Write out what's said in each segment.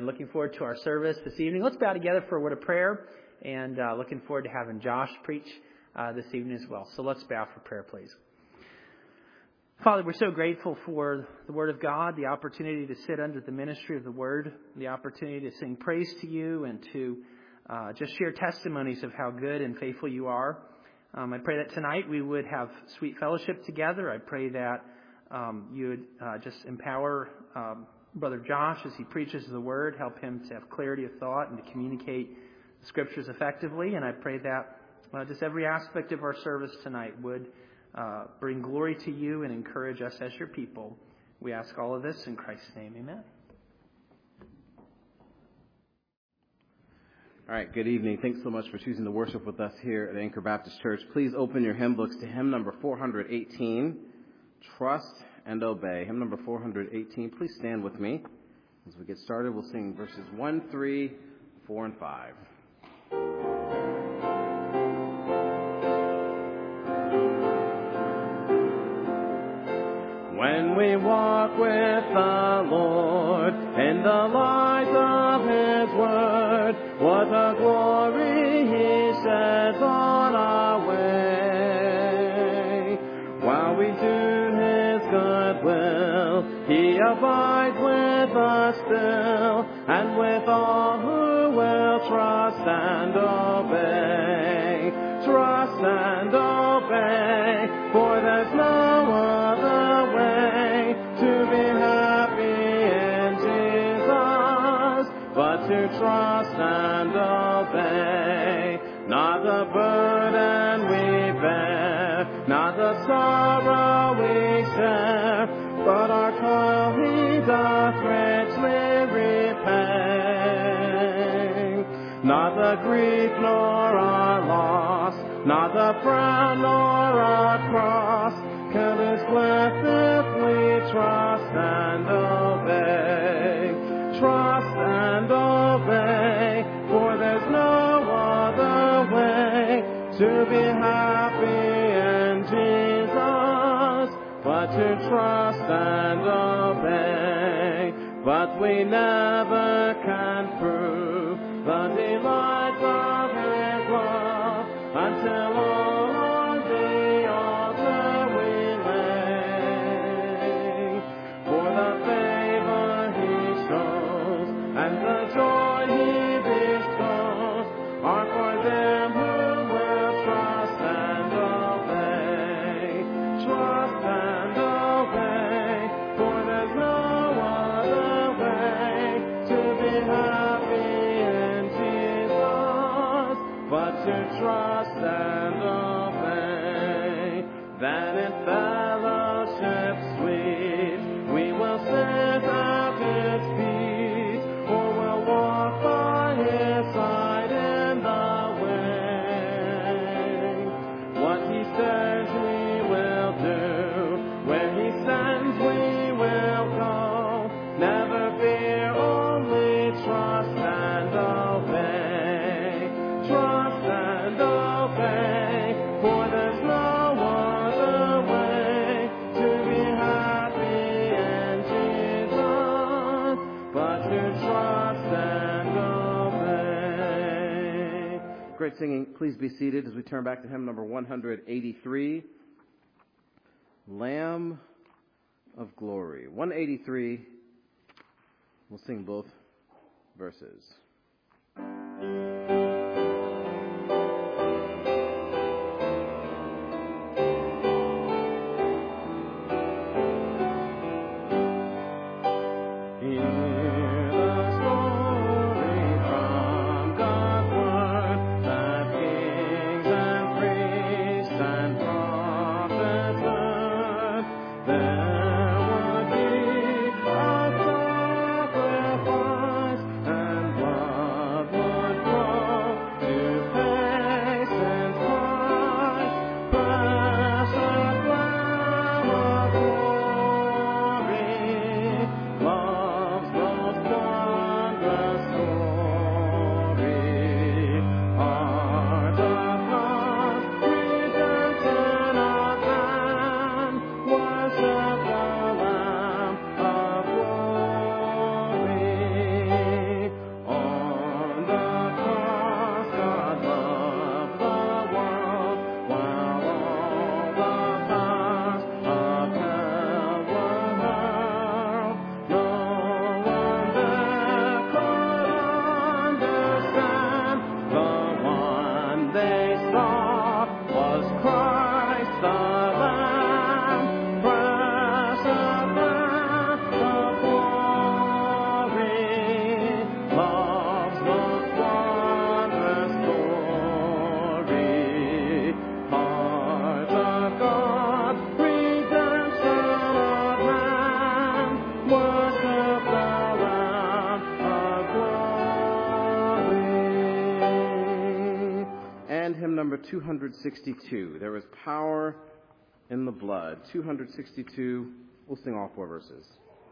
and looking forward to our service this evening. Let's bow together for a word of prayer, and looking forward to having Josh preach this evening as well. So let's bow for prayer, please. Father, we're so grateful for the Word of God, the opportunity to sit under the ministry of the Word, the opportunity to sing praise to you and to just share testimonies of how good and faithful you are. I pray that tonight we would have sweet fellowship together. I pray that you would just empower Brother Josh as he preaches the Word, help him to have clarity of thought and to communicate the Scriptures effectively. And I pray that just every aspect of our service tonight would bring glory to you and encourage us as your people. We ask all of this in Christ's name. Amen. All right, good evening. Thanks so much for choosing to worship with us here at Anchor Baptist Church. Please open your hymn books to hymn number 418, Trust and Obey. Hymn number 418. Please stand with me. As we get started, we'll sing verses 1, 3, 4, and 5. When we walk with the Lord in the light of His Word, what a glory He sheds on our way. While we do His good will, He abides with us still, and with all who will trust and obey. Trust and obey, for there's no other way to be happy in Jesus, but to trust and obey. Not the burden we bear, not the sorrow we share, but our toil He doth richly repay. Not the grief nor our loss, not the frown nor our cross, can His bless if we trust and obey. Trust and obey, for there's no other way to be happy in Jesus, but to trust and obey. But we never can prove the delight of His love until all on the altar we lay. For the favor He shows and the joy He bestows are for them who will trust and obey. Trust and obey, for there's no other way to be happy in Jesus, but to trust and obey. That in fellowship sweet we will sit at His feet, or will walk by His side in the way. What He says we will do, where He sends we will go. Never fear, only trust and obey. Trust and obey, for there's no other way to be happy in Jesus, but to trust and obey. Great singing. Please be seated as we turn back to hymn number 183, Lamb of Glory. 183, we'll sing both verses. There would be a sacrifice and blood. 262. There is power in the blood. 262. We'll sing all 4 verses.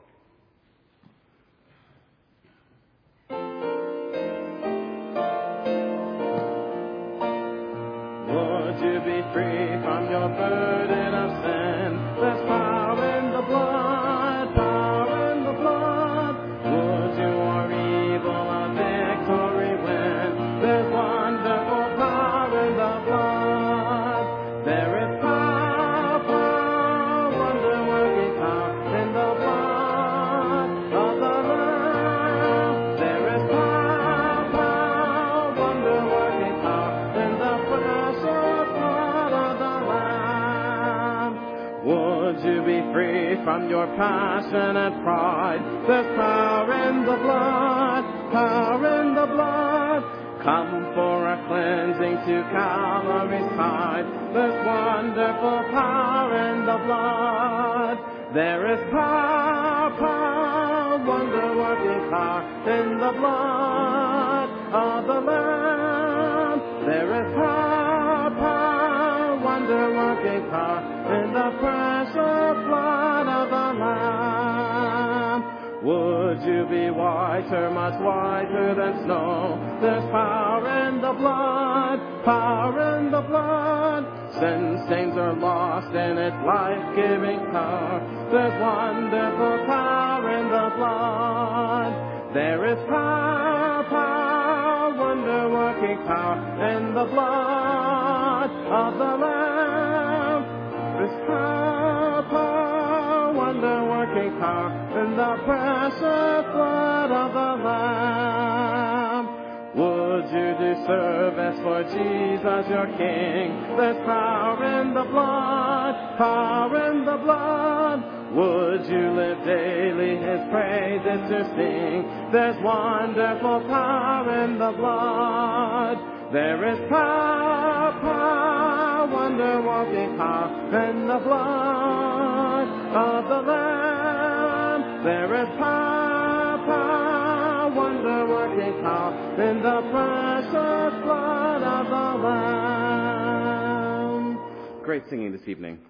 Would you be free from your burden of sin? There's power in the blood, power in the blood. Would you or evil a victory win? There's wonderful power in the blood. There is power, power, wonder-working power in the blood of the Lamb. There is power, power, wonder-working power in the precious blood of the Lamb. Would you be free from your passion and pride? There's power in the blood, power in the blood. Come for a cleansing to Calvary's side. There's wonderful power in the blood. There is power, power, wonder-working power in the blood of the Lamb. There is power, power, wonder-working power in the precious blood of the Lamb. Would you be whiter, much whiter than snow? There's power in the blood, power in the blood. Sin stains are lost in its life-giving power. There's wonderful power in the blood. There is power, power, wonder-working power in the blood of the Lamb. There's power, power, wonder-working power in the precious blood of the Lamb. Would you do service for Jesus your King? There's power in the blood, power in the blood. Would you live daily His praises to sing? There's wonderful power in the blood. There is power, power, wonder-working power in the blood of the Lamb. There is power, power, wonder-working power in the precious blood of the Lamb. Great singing this evening.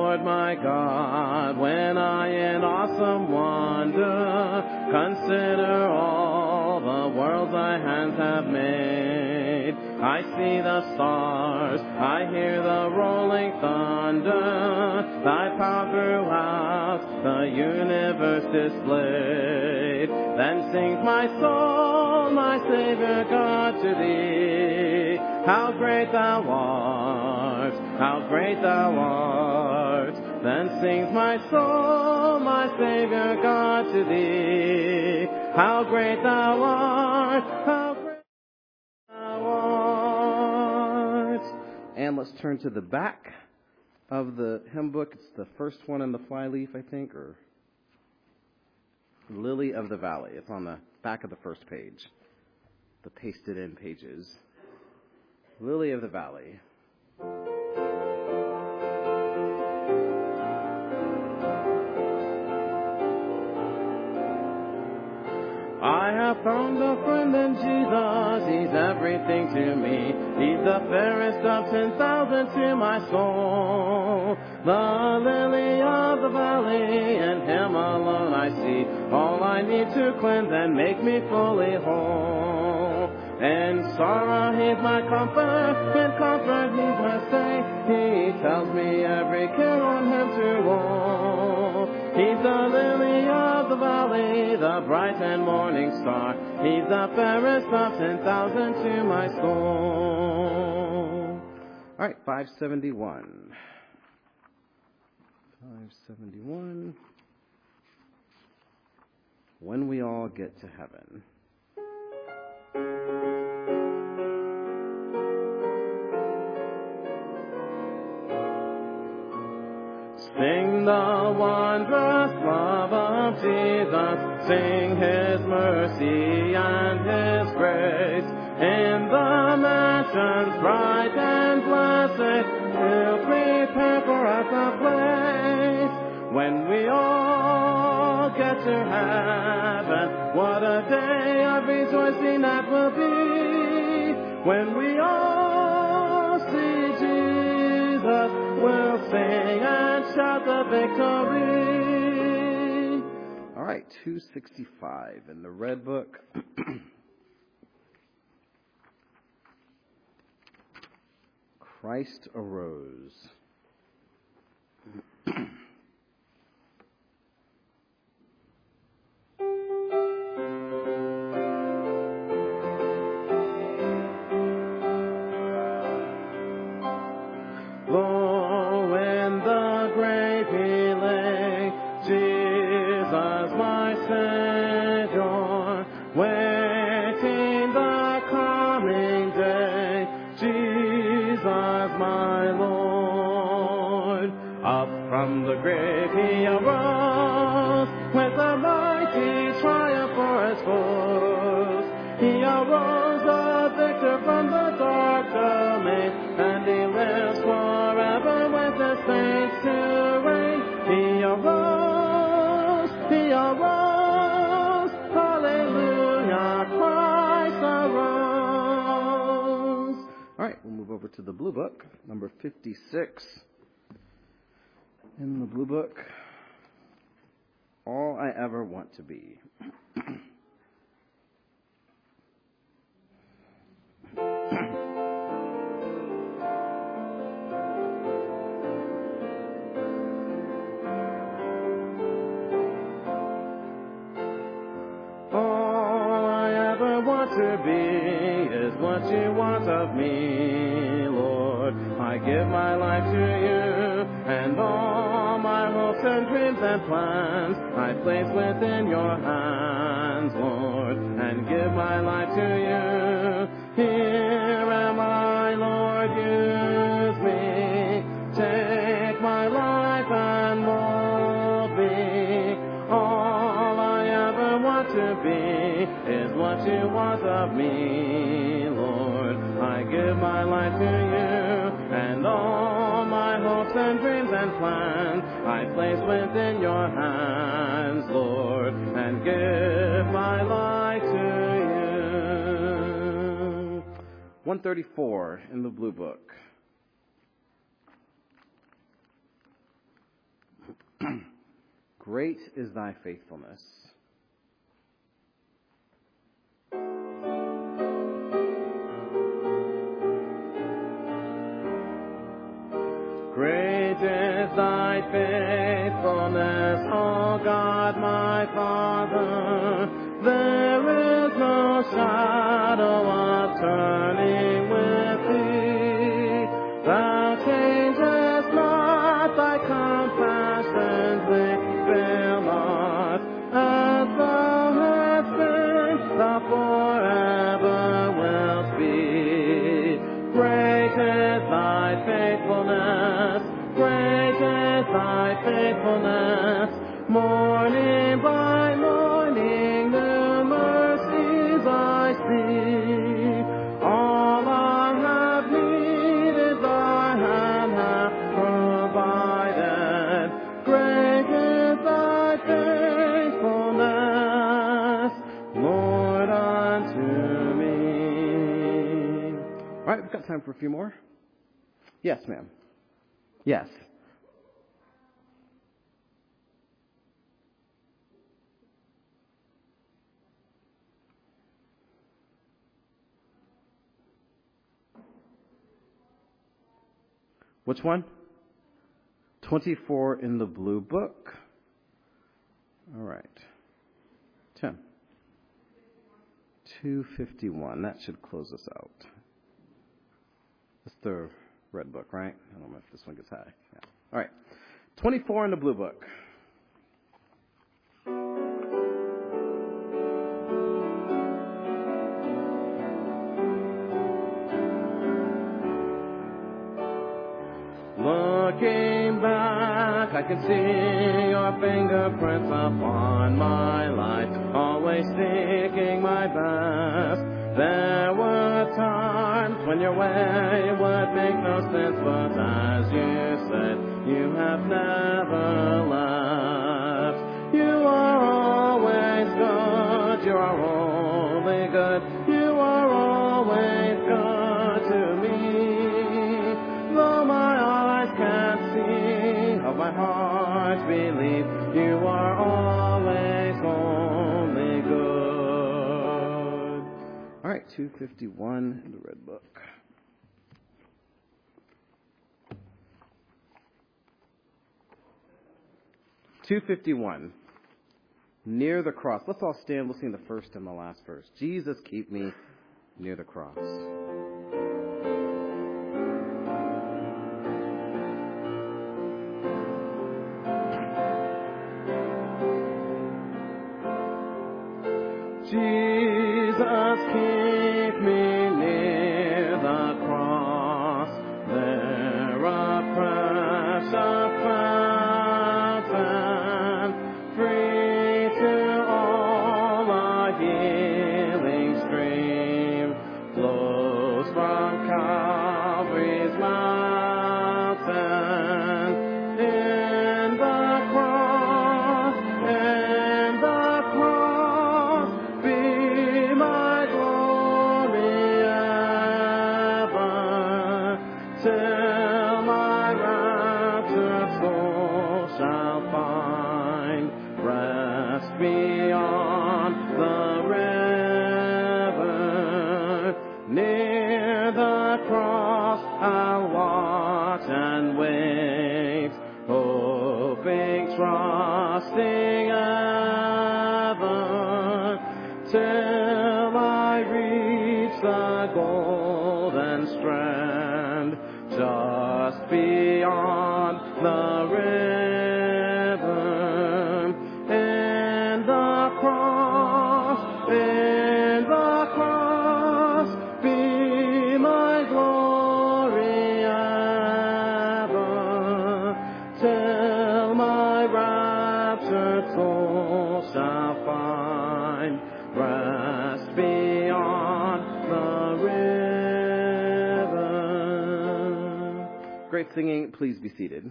Lord my God, when I in awesome wonder consider all the worlds thy hands have made. I see the stars, I hear the rolling thunder, thy power throughout the universe displayed. Then sings my soul, my Savior God, to thee. How great thou art, how great thou art. Then sings my soul, my Savior God, to thee. How great thou art, how great thou art. And let's turn to the back of the hymn book. It's the first one in the flyleaf, I think, or Lily of the Valley. It's on the back of the first page, the pasted in pages. Lily of the Valley. I have found a friend in Jesus, he's everything to me. He's the fairest of 10,000 to my soul. The lily of the valley, in him alone I see all I need to cleanse and make me fully whole. In sorrow he's my comfort, in comfort he's my stay. He tells me every care on him to roll. He's the lily of the valley, the bright and morning star. He's the fairest of 10,000 to my soul. All right, 571. 571. When we all get to heaven. Sing the wondrous love of Jesus, sing his mercy and his grace. In the mansions bright and blessed, he'll prepare for us a place. When we all get to heaven, what a day of rejoicing that will be. When we all see Jesus, we'll sing and shout the victory. All right, 265 in the red book. Christ arose. From the grave he arose, with a mighty triumph for his foes. He arose a victor from the dark domain, and he lives forever with the saints to reign. He arose, hallelujah, Christ arose. All right, we'll move over to the blue book, number 56. In the blue book, all I ever want to be. All I ever want to be is what you want of me, Lord. I give my life to you, and all my hopes and dreams and plans I place within your hands, Lord, and give my life to you. Here am I, Lord, use me. Take my life and mold me. All I ever want to be is what you want of me, Lord. I give my life to you, and all my hopes and dreams and plans I place within your hands, Lord, and give my life to you. 134 in the blue book. Great is thy faithfulness. Great is thy faithfulness, O God my Father. There is no shadow of turning with thee. Thou changest not, thy compassions they fail not. As thou hast been, thou forever wilt be. Great is thy faithfulness. Great is thy faithfulness. Morning by morning, new mercies I see. All I have needed, thy hand hath provided. Great is thy faithfulness, Lord, unto me. All right, we've got time for a few more. Yes, ma'am. Yes. Which one? 24 in the blue book. All right. Tim. 251. That should close us out. That's the red book, right? I don't know if this one gets high. Yeah. All right. 24 in the blue book. Looking back, I can see your fingerprints upon my life, always seeking my best. There were times when your way would make no sense, but as you said, you have never left. You are always good, you are only good, you are always good to me. Though my eyes can't see, of my heart believe, you are always only good. All right, 251 in the red book. (251) Near the cross. Let's all stand. We'll sing the first and the last verse. Jesus, keep me near the cross. Jesus, keep me near the cross. There a precious fountain, free to all, a healing stream flows from Calvary's mountain. In the cross, be my glory ever, till my raptured soul shall find rest beyond the river. Near the cross I'll watch and wait, hoping, trusting ever, till I reach the golden strand, just beyond the river. In the cross, be my glory ever, till my raptured soul shall find rest beyond the river. Great singing. Please be seated.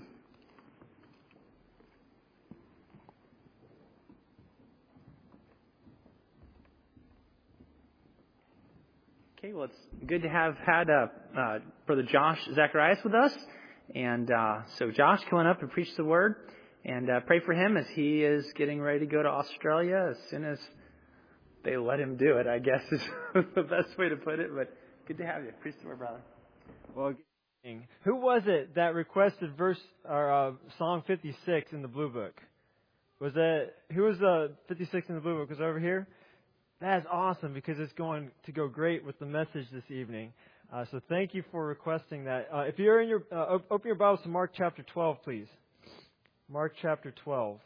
Okay, well, it's good to have had Brother Josh Zacharias with us. And so Josh, come on up and preach the word. And pray for him as he is getting ready to go to Australia as soon as they let him do it, I guess is the best way to put it. But good to have you. Praise the Lord, brother. Well, who was it that requested Psalm 56 in the Blue Book? Who was 56 in the Blue Book? Was it over here? That's awesome because it's going to go great with the message this evening. So thank you for requesting that. If you're in open your Bibles to Mark chapter 12, please. Mark chapter 12.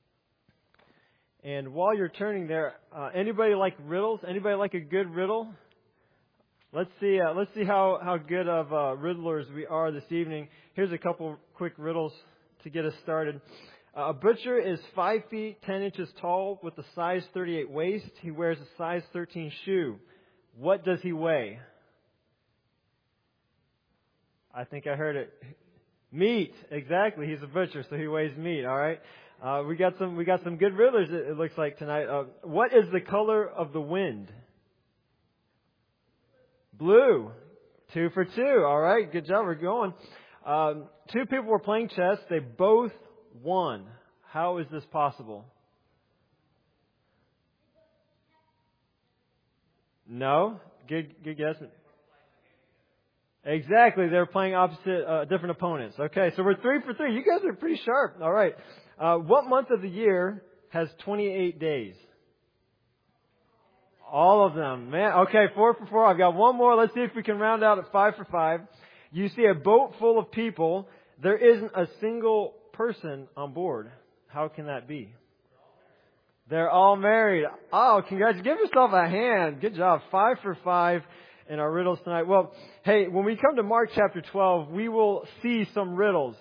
And while you're turning there, anybody like riddles? Anybody like a good riddle? Let's see how good of riddlers we are this evening. Here's a couple quick riddles to get us started. A butcher is 5 feet 10 inches tall with a size 38 waist. He wears a size 13 shoe. What does he weigh? I think I heard it. Meat. Exactly. He's a butcher, so he weighs meat. All right. We got some good riddlers. It looks like tonight. What is the color of the wind? Blue. 2 for 2. All right. Good job. We're going. 2 people were playing chess. They both won. How is this possible? No? Good guess. Exactly. They're playing opposite, different opponents. Okay, so we're 3 for 3. You guys are pretty sharp. All right. What month of the year has 28 days? All of them. Man, okay, 4 for 4. I've got one more. Let's see if we can round out at 5 for 5. You see a boat full of people. There isn't a single person on board. How can that be? They're all married. Oh, congrats. Give yourself a hand. Good job. 5 for 5 in our riddles tonight. Well, hey, when we come to Mark chapter 12, we will see some riddles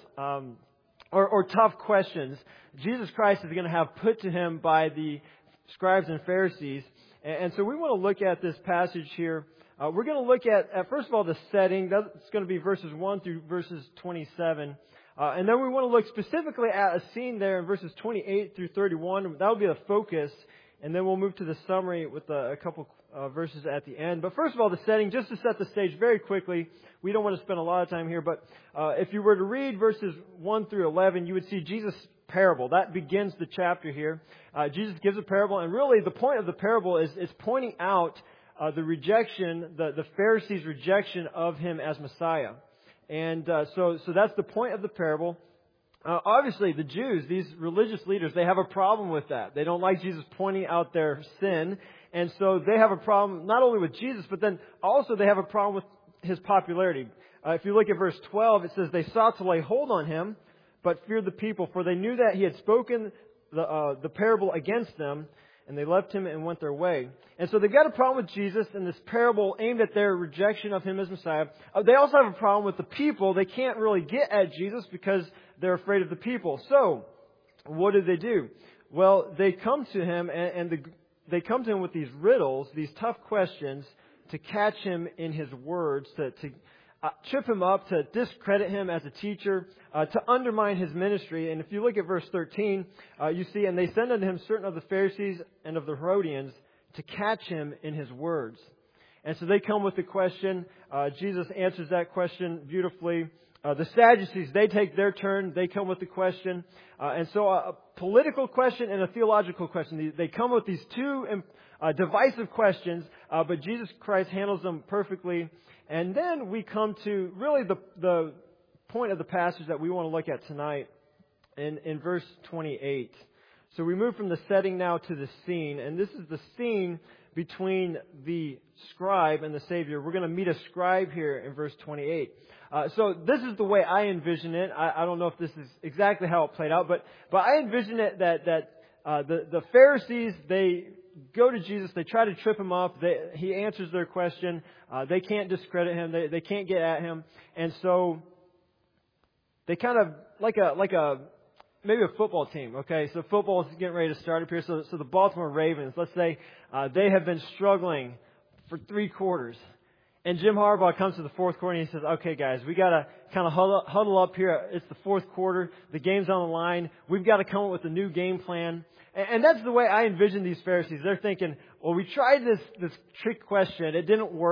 or tough questions Jesus Christ is going to have put to him by the scribes and Pharisees. And so we want to look at this passage here. We're going to look at first of all, the setting. That's going to be verses 1 through verses 27. And then we want to look specifically at a scene there in verses 28 through 31. That will be the focus. And then we'll move to the summary with a couple verses at the end. But first of all, the setting, just to set the stage very quickly. We don't want to spend a lot of time here. But if you were to read verses 1 through 11, you would see Jesus' parable. That begins the chapter here. Jesus gives a parable. And really, the point of the parable is pointing out the rejection, the Pharisees' rejection of him as Messiah. And so that's the point of the parable. Obviously, the Jews, these religious leaders, they have a problem with that. They don't like Jesus pointing out their sin. And so they have a problem not only with Jesus, but then also they have a problem with his popularity. If you look at verse 12, it says, they sought to lay hold on him, but feared the people, for they knew that he had spoken the parable against them, and they left him and went their way. And so they've got a problem with Jesus and this parable aimed at their rejection of him as Messiah. They also have a problem with the people. They can't really get at Jesus because they're afraid of the people. So, what do? Well, they come to him they come to him with these riddles, these tough questions to catch him in his words, to trip him up, to discredit him as a teacher, to undermine his ministry. And if you look at verse 13, you see, and they send unto him certain of the Pharisees and of the Herodians to catch him in his words. And so they come with the question. Jesus answers that question beautifully. The Sadducees, they take their turn. They come with the question. And so a political question and a theological question. They come with these two divisive questions, but Jesus Christ handles them perfectly. And then we come to really the point of the passage that we want to look at tonight in verse 28. So we move from the setting now to the scene. And this is the scene between the scribe and the Savior. We're going to meet a scribe here in verse 28. So this is the way I envision it. I don't know if this is exactly how it played out, but I envision it that the Pharisees, they go to Jesus, they try to trip him up. He answers their question. They can't discredit him. They can't get at him. And so they kind of maybe a football team. Okay, so football is getting ready to start up here. So the Baltimore Ravens, let's say they have been struggling for 3 quarters. And Jim Harbaugh comes to the fourth quarter and he says, okay, guys, we got to kind of huddle up here. It's the fourth quarter. The game's on the line. We've got to come up with a new game plan. And that's the way I envision these Pharisees. They're thinking, well, we tried this trick question. It didn't work.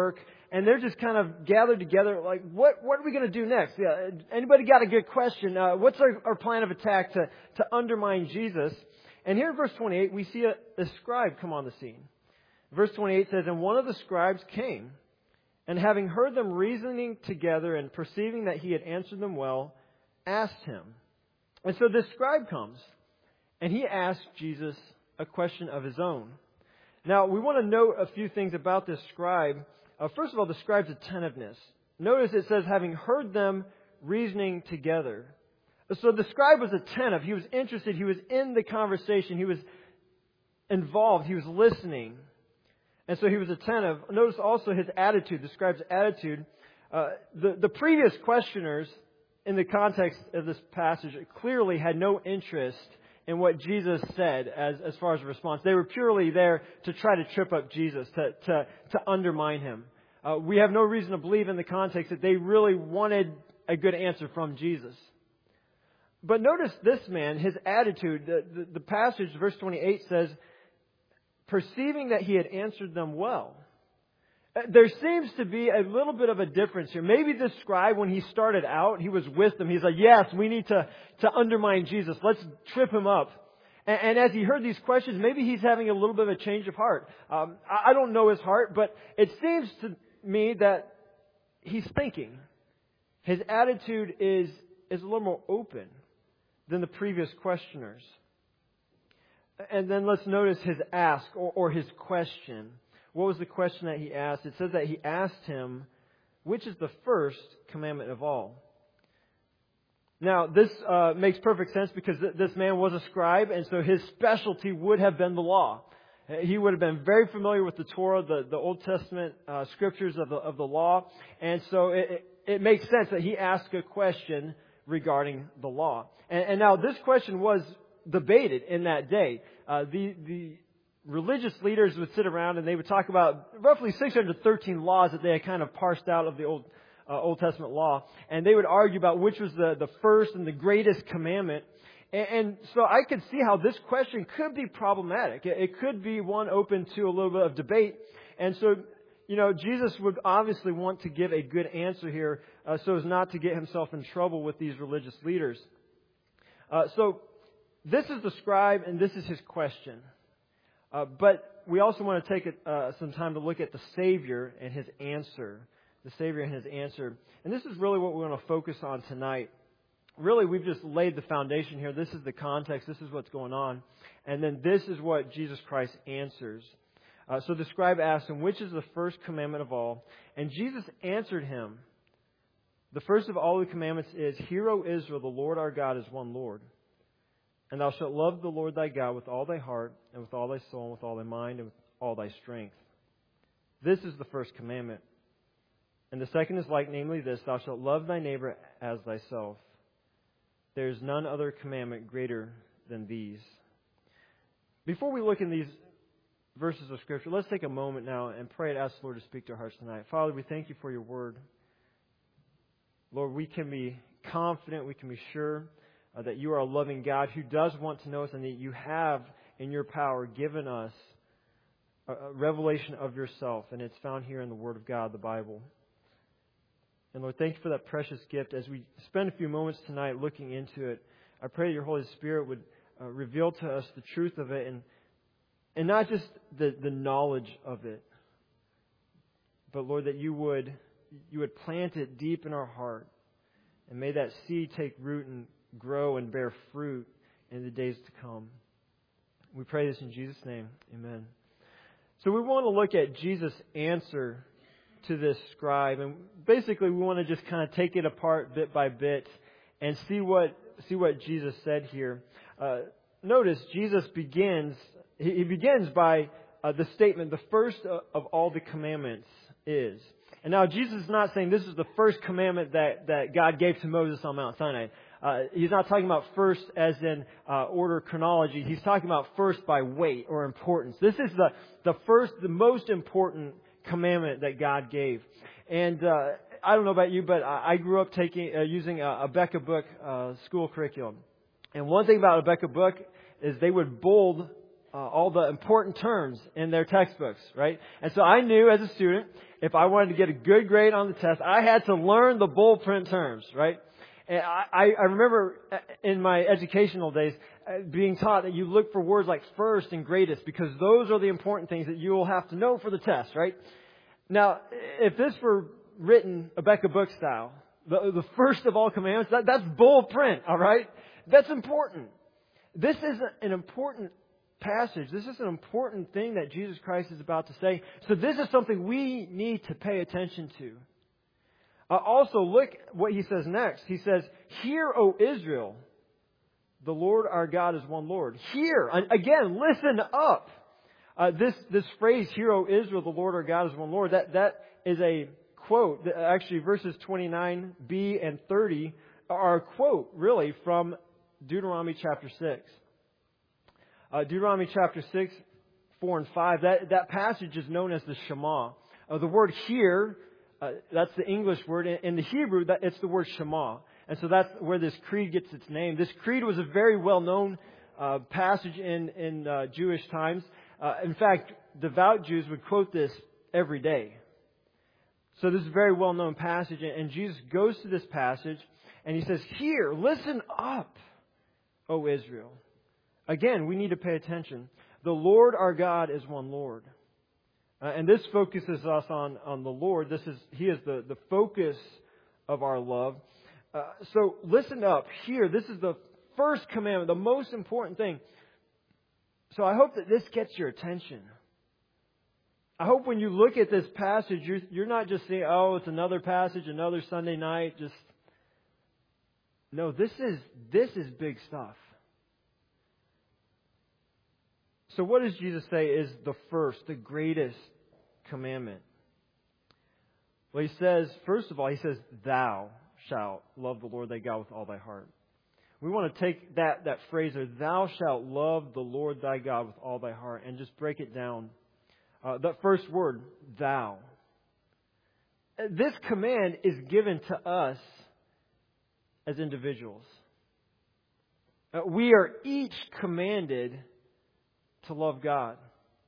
and they're just kind of gathered together like, what are we going to do next? Yeah, anybody got a good question? What's our plan of attack to undermine Jesus? And here in verse 28, we see a scribe come on the scene. Verse 28 says, "And one of the scribes came, and having heard them reasoning together and perceiving that he had answered them well, asked him." And so this scribe comes, and he asks Jesus a question of his own. Now, we want to note a few things about this scribe. First of all, the scribe's attentiveness. Notice it says, having heard them reasoning together. So the scribe was attentive. He was interested. He was in the conversation. He was involved. He was listening. And so he was attentive. Notice also his attitude, the scribe's attitude. The previous questioners, in the context of this passage, clearly had no interest in what Jesus said as far as a response. They were purely there to try to trip up Jesus, to undermine him. We have no reason to believe in the context that they really wanted a good answer from Jesus. But notice this man, his attitude. The passage, verse 28 says, perceiving that he had answered them well. There seems to be a little bit of a difference here. Maybe this scribe, when he started out, he was with them. He's like, yes, we need to undermine Jesus. Let's trip him up. And as he heard these questions, maybe he's having a little bit of a change of heart. I don't know his heart, but it seems to me that he's thinking. His attitude is a little more open than the previous questioners. And then let's notice his ask or his question. What was the question that he asked? It says that he asked him, which is the first commandment of all? Now, this makes perfect sense because this man was a scribe, and so his specialty would have been the law. He would have been very familiar with the Torah, the Old Testament scriptures of the law, and so it makes sense that he asked a question regarding the law. And now this question was debated in that day. The religious leaders would sit around and they would talk about roughly 613 laws that they had kind of parsed out of the Old Testament law. And they would argue about which was the first and the greatest commandment. And so I could see how this question could be problematic. It could be one open to a little bit of debate. And so, Jesus would obviously want to give a good answer here so as not to get himself in trouble with these religious leaders. So this is the scribe and this is his question. But we also want to take some time to look at the Savior and his answer. The Savior and his answer. And this is really what we want to focus on tonight. Really, we've just laid the foundation here. This is the context. This is what's going on. And then this is what Jesus Christ answers. So the scribe asked him, which is the first commandment of all? And Jesus answered him, the first of all the commandments is, Hear, O Israel, the Lord our God is one Lord. And thou shalt love the Lord thy God with all thy heart, and with all thy soul, and with all thy mind, and with all thy strength. This is the first commandment. And the second is like, namely this, Thou shalt love thy neighbor as thyself. There is none other commandment greater than these. Before we look in these verses of Scripture, let's take a moment now and pray and ask the Lord to speak to our hearts tonight. Father, we thank you for your word. Lord, we can be confident, we can be sure that you are a loving God who does want to know us, and that you have, in your power, given us a revelation of yourself. And it's found here in the Word of God, the Bible. And Lord, thank you for that precious gift. As we spend a few moments tonight looking into it, I pray your Holy Spirit would reveal to us the truth of it, and not just the knowledge of it, but Lord, that you would plant it deep in our heart, and may that seed take root and grow and bear fruit in the days to come. We pray this in Jesus' name. Amen. So we want to look at Jesus' answer to this scribe, and basically we want to just kind of take it apart bit by bit and see what Jesus said here. Notice Jesus begins by the statement, the first of all the commandments is. And now Jesus is not saying this is the first commandment that God gave to Moses on Mount Sinai. He's not talking about first as in order chronology. He's talking about first by weight or importance. This is the first, the most important commandment that God gave. And I don't know about you, but I grew up using a Becca book school curriculum. And one thing about a Becca book is they would bold all the important terms in their textbooks, right? And so I knew as a student, if I wanted to get a good grade on the test, I had to learn the bold print terms, right? And I remember in my educational days being taught that you look for words like first and greatest because those are the important things that you will have to know for the test, right? Now, if this were written Abeka book style, the first of all commandments, that's bold print, all right? That's important. This is an important passage. This is an important thing that Jesus Christ is about to say. So this is something we need to pay attention to. Also, look what he says next. He says, "Hear, O Israel, the Lord our God is one Lord." Hear. Again, listen up. This phrase, "Hear, O Israel, the Lord our God is one Lord," that is a quote. Actually, verses 29b and 30 are a quote, really, from Deuteronomy chapter 6. Deuteronomy chapter 6, 4 and 5, that passage is known as the Shema. The word "hear," that's the English word. In the Hebrew, it's the word Shema. And so that's where this creed gets its name. This creed was a very well-known passage in Jewish times. In fact, devout Jews would quote this every day. So this is a very well-known passage. And Jesus goes to this passage and he says, "Hear, listen up, O Israel." Again, we need to pay attention. The Lord our God is one Lord. And this focuses us on the Lord. He is the focus of our love. So listen up. Here, this is the first commandment, the most important thing. So I hope that this gets your attention. I hope when you look at this passage, you're not just saying, "Oh, it's another passage, another Sunday night." No, this is big stuff. So what does Jesus say is the first, the greatest commandment? Well, he says, first of all, he says, "Thou shalt love the Lord thy God with all thy heart." We want to take that phrase there, "Thou shalt love the Lord thy God with all thy heart," and just break it down. That first word, "thou." This command is given to us as individuals. We are each commanded to love God.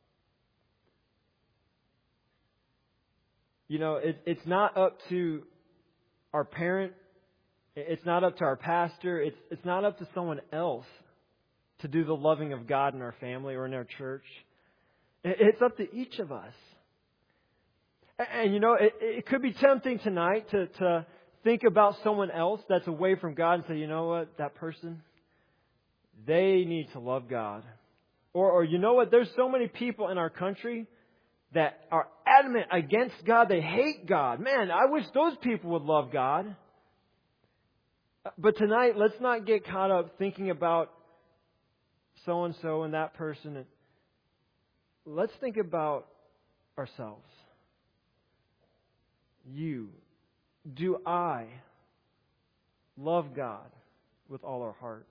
You know, it's not up to our parent. It's not up to our pastor. It's not up to someone else to do the loving of God in our family or in our church. It's up to each of us. And you know, it could be tempting tonight to think about someone else that's away from God and say, "You know what, that person, they need to love God." Or you know what, there's so many people in our country that are adamant against God. They hate God. Man, I wish those people would love God. But tonight, let's not get caught up thinking about so-and-so and that person. Let's think about ourselves. Do I love God with all our heart?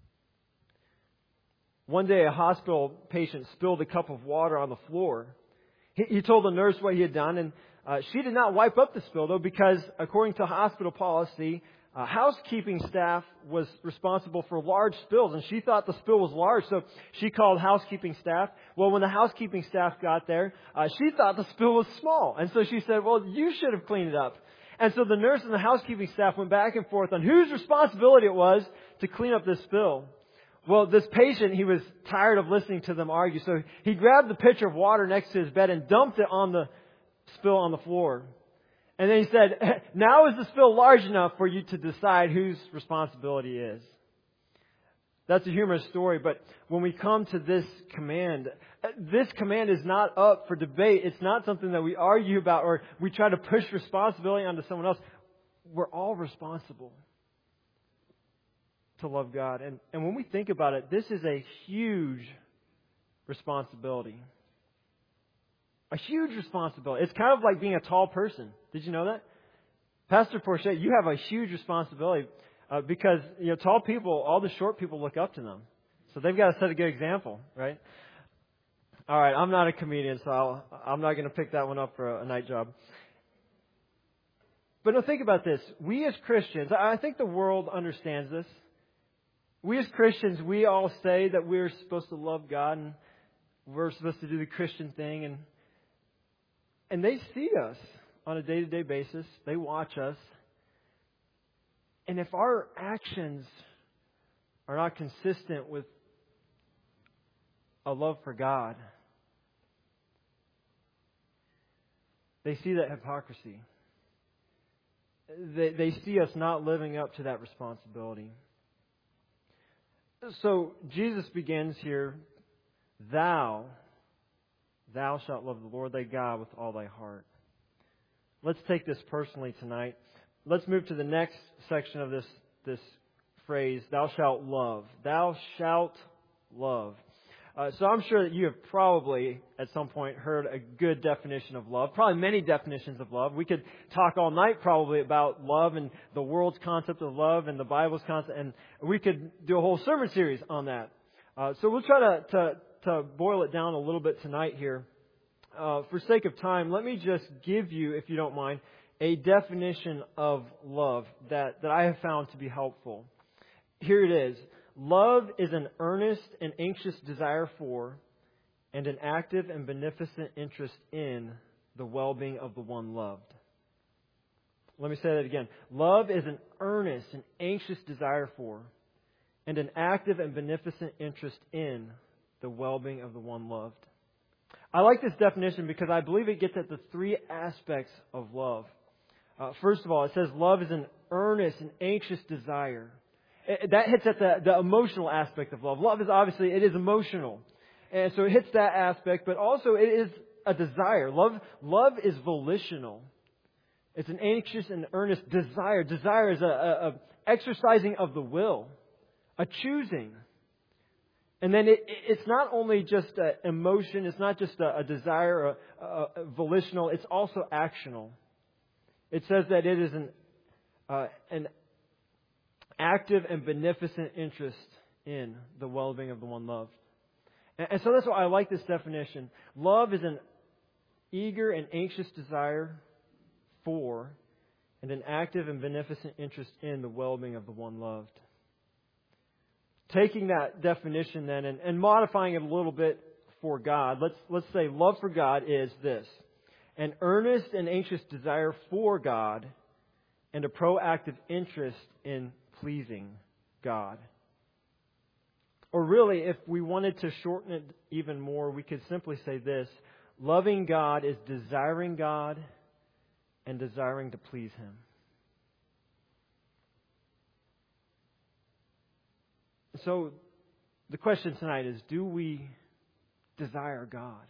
One day, a hospital patient spilled a cup of water on the floor. He told the nurse what he had done, and she did not wipe up the spill, though, because according to hospital policy, housekeeping staff was responsible for large spills, and she thought the spill was large, so she called housekeeping staff. Well, when the housekeeping staff got there, she thought the spill was small, and so she said, "Well, you should have cleaned it up." And so the nurse and the housekeeping staff went back and forth on whose responsibility it was to clean up this spill. Well, this patient, he was tired of listening to them argue, so he grabbed the pitcher of water next to his bed and dumped it on the spill on the floor. And then he said, "Now is the spill large enough for you to decide whose responsibility it is?" That's a humorous story, but when we come to this command is not up for debate. It's not something that we argue about or we try to push responsibility onto someone else. We're all responsible to love God. And when we think about it, this is a huge responsibility. A huge responsibility. It's kind of like being a tall person. Did you know that? Pastor Porchet, you have a huge responsibility because, you know, tall people, all the short people look up to them. So they've got to set a good example, right? All right, I'm not a comedian, so I'm not going to pick that one up for a night job. But no, think about this. We as Christians, I think the world understands this. We as Christians, we all say that we're supposed to love God and we're supposed to do the Christian thing. And they see us on a day-to-day basis. They watch us. And if our actions are not consistent with a love for God, they see that hypocrisy. They see us not living up to that responsibility. So Jesus begins here, Thou shalt love the Lord thy God with all thy heart. Let's take this personally tonight. Let's move to the next section of this phrase, Thou shalt love. Thou shalt love. So I'm sure that you have probably at some point heard a good definition of love. Probably many definitions of love. We could talk all night probably about love and the world's concept of love and the Bible's concept. And we could do a whole sermon series on that. So we'll try to boil it down a little bit tonight here. For sake of time, let me just give you, if you don't mind, a definition of love that I have found to be helpful. Here it is. Love is an earnest and anxious desire for and an active and beneficent interest in the well-being of the one loved. Let me say that again. Love is an earnest and anxious desire for and an active and beneficent interest in the well-being of the one loved. I like this definition because I believe it gets at the three aspects of love. First of all, it says love is an earnest and anxious desire. That hits at the emotional aspect of love. Love is obviously, it is emotional. And so it hits that aspect, but also it is a desire. Love is volitional. It's an anxious and earnest desire. Desire is a exercising of the will, a choosing. And then it's not only just an emotion, it's not just a desire, a volitional, it's also actional. It says that it is an active and beneficent interest in the well-being of the one loved. And so that's why I like this definition. Love is an eager and anxious desire for and an active and beneficent interest in the well-being of the one loved. Taking that definition then and modifying it a little bit for God, let's say love for God is this: an earnest and anxious desire for God and a proactive interest in pleasing God. Or really, if we wanted to shorten it even more, we could simply say this: loving God is desiring God and desiring to please Him. So, the question tonight is, do we desire God?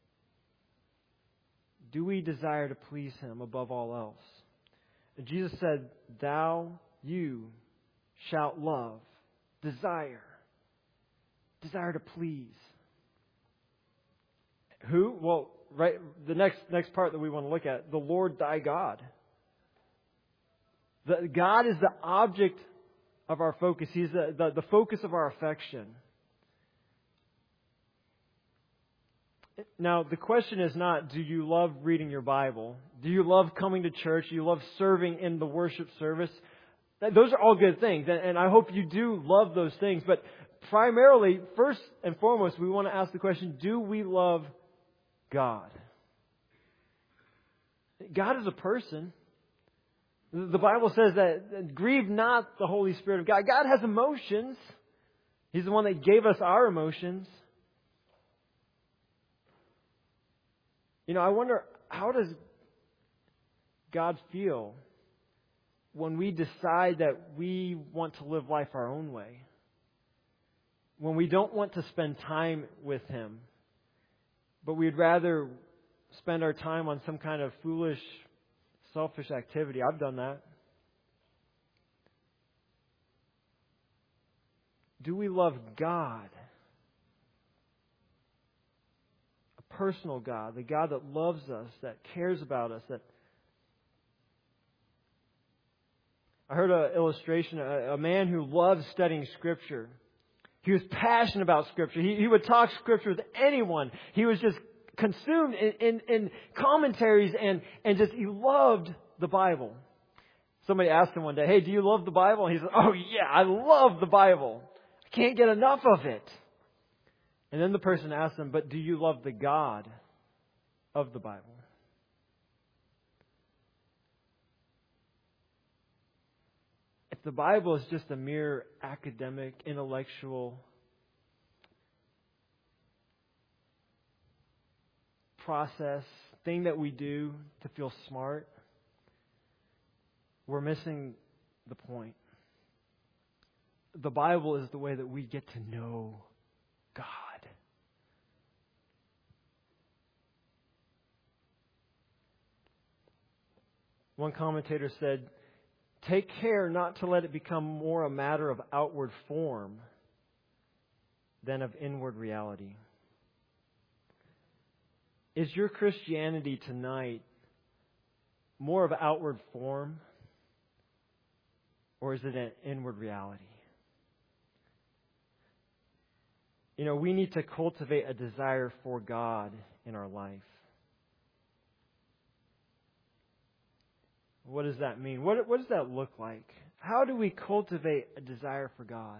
Do we desire to please Him above all else? And Jesus said, you shalt love, desire to please. Who? Well, right. The next part that we want to look at, the Lord thy God. God is the object of our focus. He's the focus of our affection. Now, the question is not, do you love reading your Bible? Do you love coming to church? Do you love serving in the worship service? Those are all good things, and I hope you do love those things. But primarily, first and foremost, we want to ask the question, do we love God? God is a person. The Bible says that grieve not the Holy Spirit of God. God has emotions. He's the one that gave us our emotions. I wonder, how does God feel when we decide that we want to live life our own way? When we don't want to spend time with Him, but we'd rather spend our time on some kind of foolish, selfish activity. I've done that. Do we love God? A personal God, the God that loves us, that cares about us. I heard an illustration, a man who loves studying Scripture. He was passionate about Scripture. He would talk Scripture with anyone. He was just consumed in commentaries and just he loved the Bible. Somebody asked him one day, "Hey, do you love the Bible?" And he said, "Oh yeah, I love the Bible. I can't get enough of it." And then the person asked him, "But do you love the God of the Bible?" the Bible is just a mere academic, intellectual process, thing that we do to feel smart, we're missing the point. The Bible is the way that we get to know God. One commentator said, "Take care not to let it become more a matter of outward form than of inward reality." Is your Christianity tonight more of outward form, or is it an inward reality? You know, we need to cultivate a desire for God in our life. What does that mean? What does that look like? How do we cultivate a desire for God?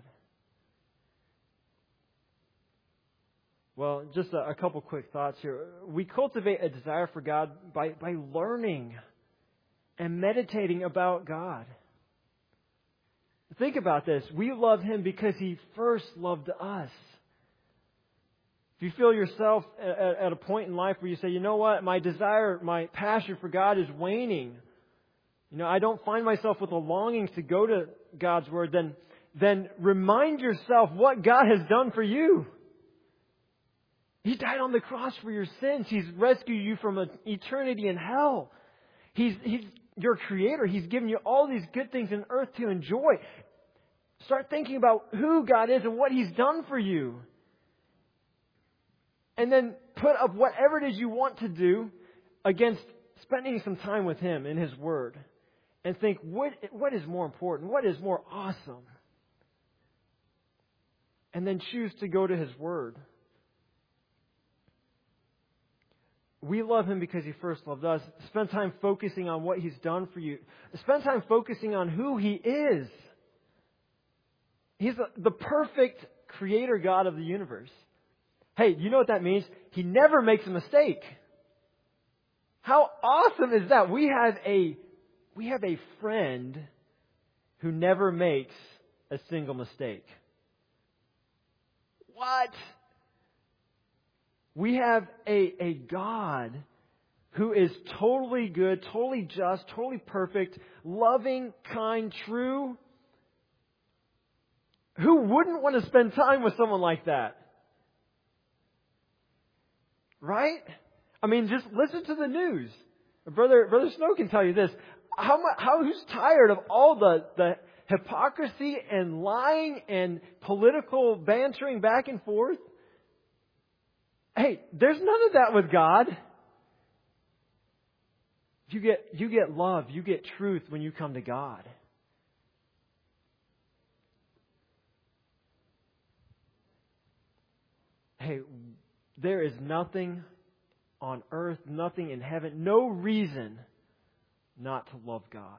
Well, just a couple quick thoughts here. We cultivate a desire for God by learning and meditating about God. Think about this. We love Him because He first loved us. If you feel yourself at a point in life where you say, you know what, my desire, my passion for God is waning. You know, I don't find myself with a longing to go to God's Word, then remind yourself what God has done for you. He died on the cross for your sins. He's rescued you from an eternity in hell. He's your Creator. He's given you all these good things in earth to enjoy. Start thinking about who God is and what He's done for you. And then put up whatever it is you want to do against spending some time with Him in His Word. And think, what is more important? What is more awesome? And then choose to go to His Word. We love Him because He first loved us. Spend time focusing on what He's done for you. Spend time focusing on who He is. He's the perfect Creator God of the universe. Hey, you know what that means? He never makes a mistake. How awesome is that? We have a friend who never makes a single mistake. What? We have a God who is totally good, totally just, totally perfect, loving, kind, true. Who wouldn't want to spend time with someone like that? Right? I mean, just listen to the news. Brother Snow can tell you this. Who's tired of all the hypocrisy and lying and political bantering back and forth? Hey, there's none of that with God. You get love, you get truth when you come to God. Hey, there is nothing on earth, nothing in heaven, no reason not to love God.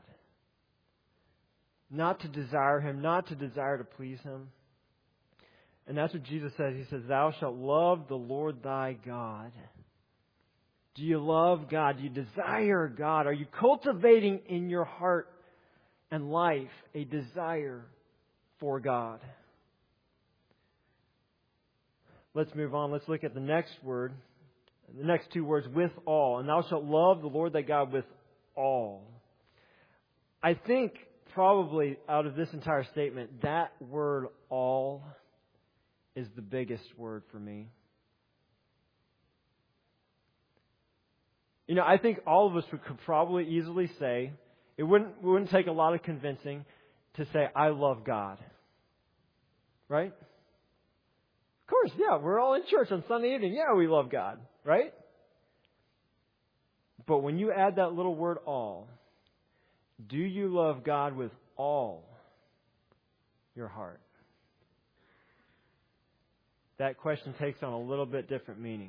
Not to desire Him, not to desire to please Him. And that's what Jesus says. He says, "Thou shalt love the Lord thy God." Do you love God? Do you desire God? Are you cultivating in your heart and life a desire for God? Let's move on. Let's look at the next word. The next two words, with all. And thou shalt love the Lord thy God with all. I think probably out of this entire statement, that word all is the biggest word for me. You know, I think all of us could probably easily say, it wouldn't take a lot of convincing to say, I love God. Right? Of course, yeah, we're all in church on Sunday evening. Yeah, we love God. Right? But when you add that little word all, do you love God with all your heart? That question takes on a little bit different meaning.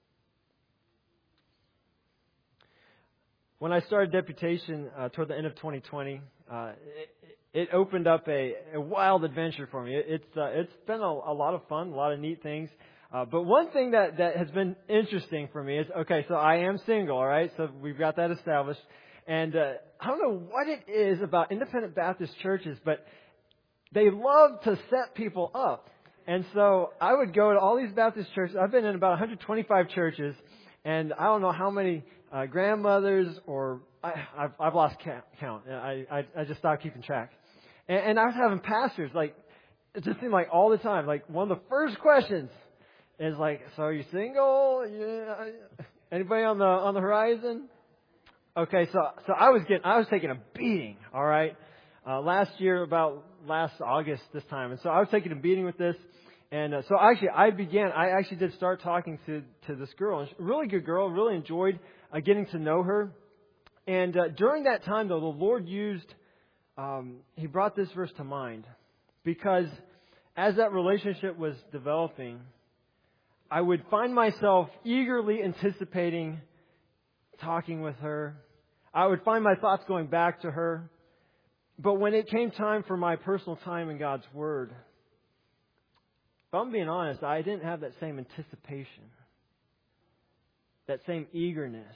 When I started deputation toward the end of 2020, it opened up a wild adventure for me. It's been a lot of fun, a lot of neat things. But one thing that has been interesting for me is, okay, so I am single, all right? So we've got that established. And I don't know what it is about independent Baptist churches, but they love to set people up. And so I would go to all these Baptist churches. I've been in about 125 churches, and I don't know how many grandmothers or I've lost count. I just stopped keeping track. And I was having pastors, like, it just seemed like all the time, like one of the first questions is like, so are you single? Yeah. Anybody on the horizon? Okay, so I was taking a beating, all right, last August this time. And so I was taking a beating with this. And so I actually did start talking to this girl, a really good girl, really enjoyed getting to know her. And during that time, though, the Lord He brought this verse to mind, because as that relationship was developing, I would find myself eagerly anticipating talking with her. I would find my thoughts going back to her. But when it came time for my personal time in God's Word, if I'm being honest, I didn't have that same anticipation, that same eagerness.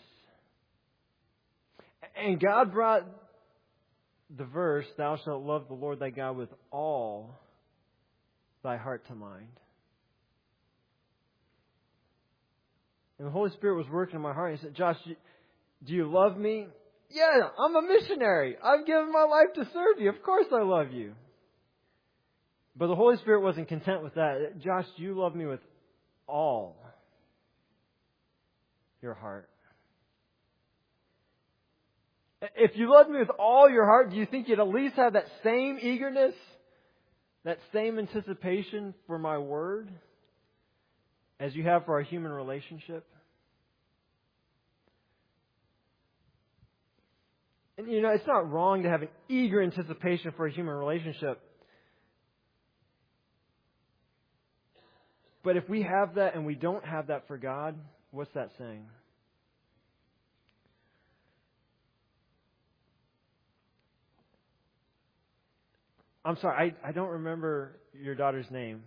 And God brought the verse, thou shalt love the Lord thy God with all thy heart to mind. And the Holy Spirit was working in my heart. He said, Josh, do you love me? Yeah, I'm a missionary. I've given my life to serve you. Of course I love you. But the Holy Spirit wasn't content with that. Josh, do you love me with all your heart? If you love me with all your heart, do you think you'd at least have that same eagerness, that same anticipation for my word as you have for our human relationship? And it's not wrong to have an eager anticipation for a human relationship. But if we have that and we don't have that for God, what's that saying? I'm sorry, I don't remember your daughter's name,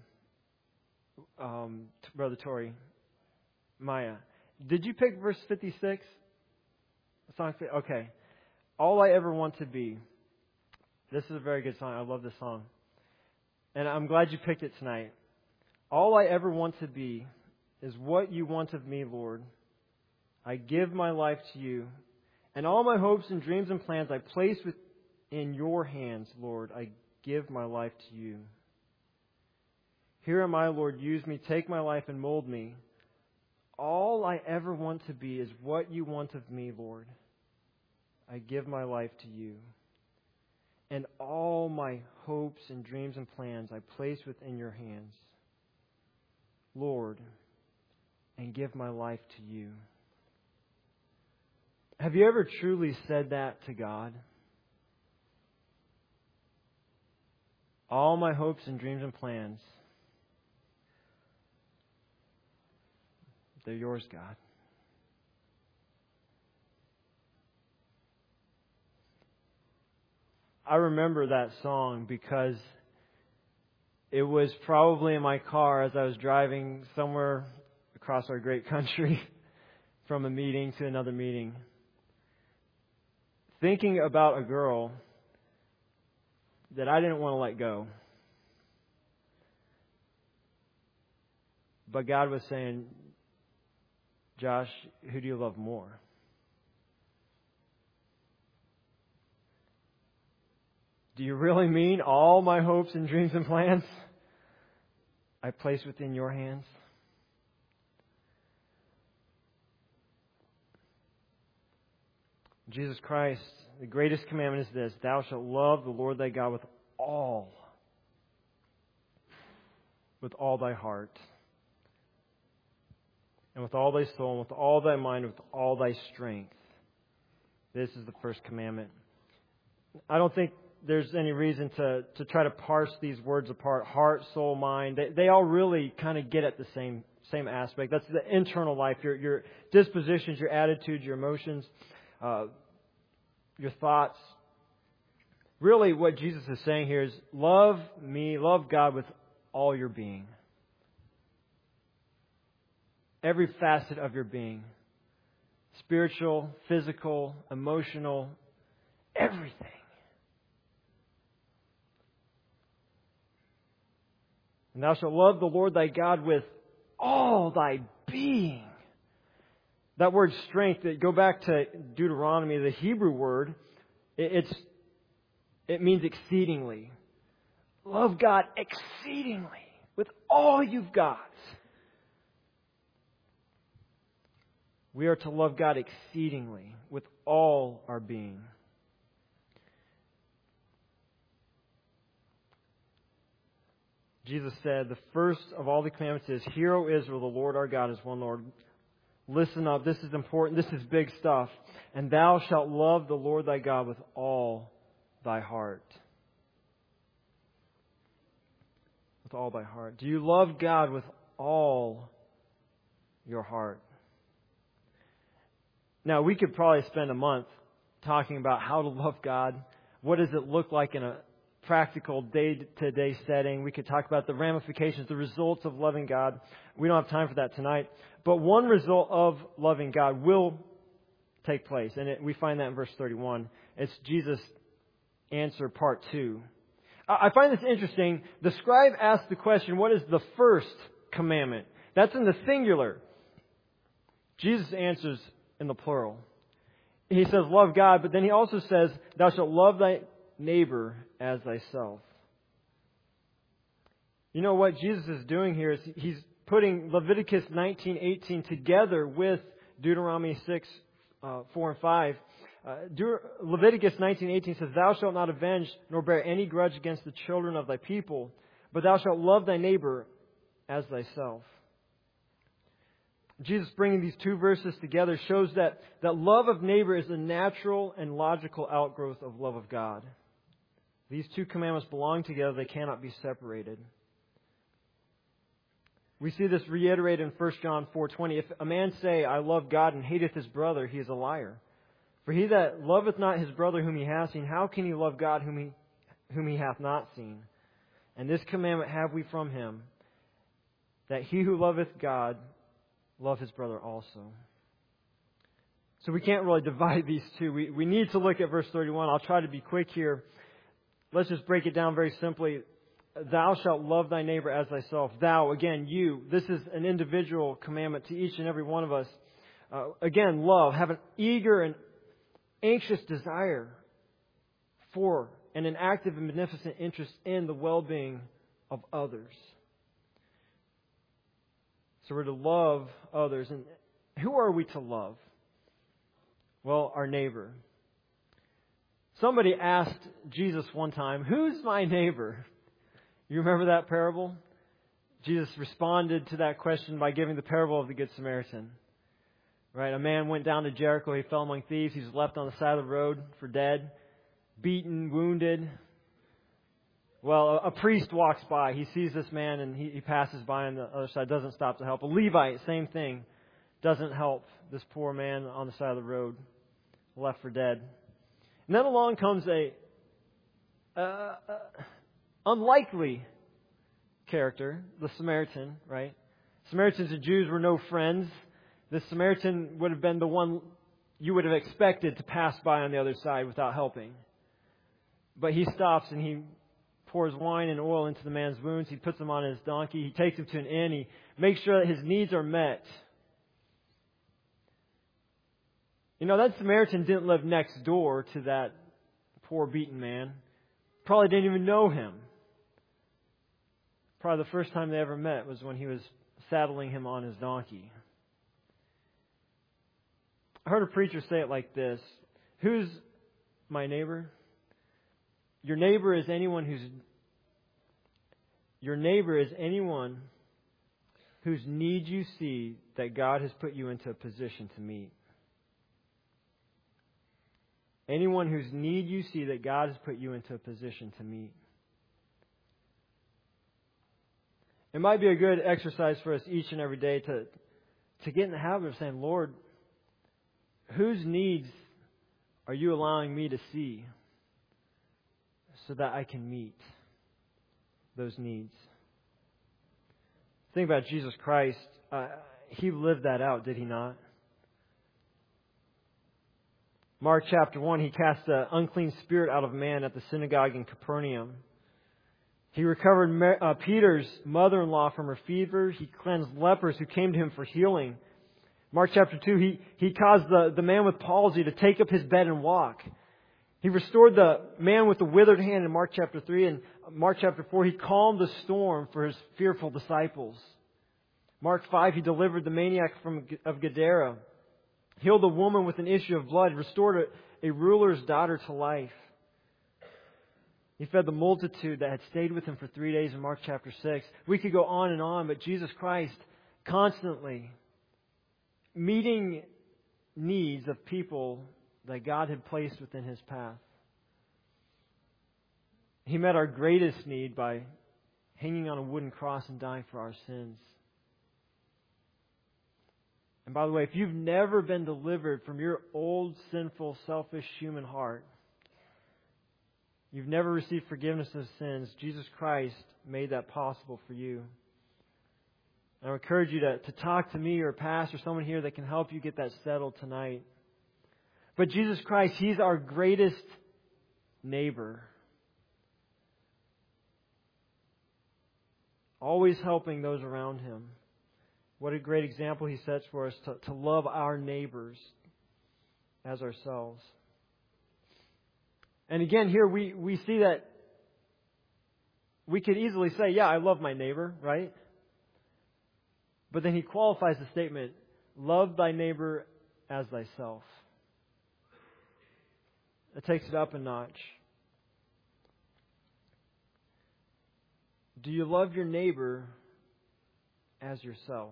Brother Tori. Maya. Did you pick verse 56? Song. Okay. All I ever want to be. This is a very good song. I love this song. And I'm glad you picked it tonight. All I ever want to be is what you want of me, Lord. I give my life to you. And all my hopes and dreams and plans I place within your hands, Lord. I give my life to you. Here am I, Lord. Use me. Take my life and mold me. All I ever want to be is what you want of me, Lord. I give my life to you. And all my hopes and dreams and plans I place within your hands, Lord, and give my life to you. Have you ever truly said that to God? All my hopes and dreams and plans, they're yours, God. I remember that song because it was probably in my car as I was driving somewhere across our great country from a meeting to another meeting, thinking about a girl that I didn't want to let go. But God was saying, Josh, who do you love more? Do you really mean all my hopes and dreams and plans I place within your hands? Jesus Christ, the greatest commandment is this: thou shalt love the Lord thy God with all thy heart, and with all thy soul, and with all thy mind, and with all thy strength. This is the first commandment. I don't think there's any reason to try to parse these words apart. Heart, soul, mind. They all really kind of get at the same aspect. That's the internal life, your dispositions, your attitudes, your emotions, your thoughts. Really what Jesus is saying here is love me, love God with all your being. Every facet of your being. spiritual, physical, emotional, everything. And thou shalt love the Lord thy God with all thy being. That word strength, go back to Deuteronomy, the Hebrew word, it means exceedingly. Love God exceedingly with all you've got. We are to love God exceedingly with all our being. Jesus said, the first of all the commandments is, Hear, O Israel, the Lord our God is one Lord. Listen up, this is important, this is big stuff. And thou shalt love the Lord thy God with all thy heart. With all thy heart. Do you love God with all your heart? Now, we could probably spend a month talking about how to love God. What does it look like in a practical day-to-day setting? We could talk about the ramifications, the results of loving God. We don't have time for that tonight. But one result of loving God will take place. And we find that in verse 31. It's Jesus' answer, part 2. I find this interesting. The scribe asked the question, what is the first commandment? That's in the singular. Jesus answers in the plural. He says, love God, but then he also says, thou shalt love thy neighbor as thyself. You know what Jesus is doing here is he's putting Leviticus 19:18 together with Deuteronomy 6:4 and 5. Leviticus 19:18 says, Thou shalt not avenge nor bear any grudge against the children of thy people, but thou shalt love thy neighbor as thyself. Jesus bringing these two verses together shows that love of neighbor is a natural and logical outgrowth of love of God. These two commandments belong together. They cannot be separated. We see this reiterated in 1 John 4:20. If a man say, I love God, and hateth his brother, he is a liar. For he that loveth not his brother whom he hath seen, how can he love God whom he hath not seen? And this commandment have we from him, that he who loveth God love his brother also. So we can't really divide these two. We need to look at verse 31. I'll try to be quick here. Let's just break it down very simply. Thou shalt love thy neighbor as thyself. Thou, again, you. This is an individual commandment to each and every one of us. Again, love. Have an eager and anxious desire for and an active and beneficent interest in the well-being of others. So we're to love others. And who are we to love? Well, our neighbor. Somebody asked Jesus one time, who's my neighbor? You remember that parable? Jesus responded to that question by giving the parable of the Good Samaritan. Right? A man went down to Jericho. He fell among thieves. He was left on the side of the road for dead, beaten, wounded. Well, a priest walks by. He sees this man and he passes by on the other side, doesn't stop to help. A Levite, same thing, doesn't help this poor man on the side of the road, left for dead. And then along comes a unlikely character, the Samaritan, right? Samaritans and Jews were no friends. The Samaritan would have been the one you would have expected to pass by on the other side without helping. But he stops and he pours wine and oil into the man's wounds. He puts him on his donkey. He takes him to an inn. He makes sure that his needs are met. You know, that Samaritan didn't live next door to that poor beaten man. Probably didn't even know him. Probably the first time they ever met was when he was saddling him on his donkey. I heard a preacher say it like this. Who's my neighbor? Your neighbor is anyone whose need you see that God has put you into a position to meet. Anyone whose need you see that God has put you into a position to meet. It might be a good exercise for us each and every day to get in the habit of saying, Lord, whose needs are you allowing me to see so that I can meet those needs? Think about Jesus Christ. He lived that out, did he not? Mark chapter 1, He cast an unclean spirit out of a man at the synagogue in Capernaum. He recovered Peter's mother-in-law from her fever. He cleansed lepers who came to Him for healing. Mark chapter 2, He caused the man with palsy to take up his bed and walk. He restored the man with the withered hand in Mark chapter 3. And Mark chapter 4, He calmed the storm for His fearful disciples. Mark 5, He delivered the maniac of Gadara. Healed a woman with an issue of blood. Restored a ruler's daughter to life. He fed the multitude that had stayed with Him for 3 days in Mark chapter 6. We could go on, but Jesus Christ constantly meeting needs of people that God had placed within His path. He met our greatest need by hanging on a wooden cross and dying for our sins. And by the way, if you've never been delivered from your old, sinful, selfish human heart, you've never received forgiveness of sins, Jesus Christ made that possible for you. And I encourage you to talk to me or a pastor, someone here that can help you get that settled tonight. But Jesus Christ, He's our greatest neighbor. Always helping those around Him. What a great example He sets for us to love our neighbors as ourselves. And again, here we see that we could easily say, yeah, I love my neighbor, right? But then He qualifies the statement, love thy neighbor as thyself. It takes it up a notch. Do you love your neighbor as yourself?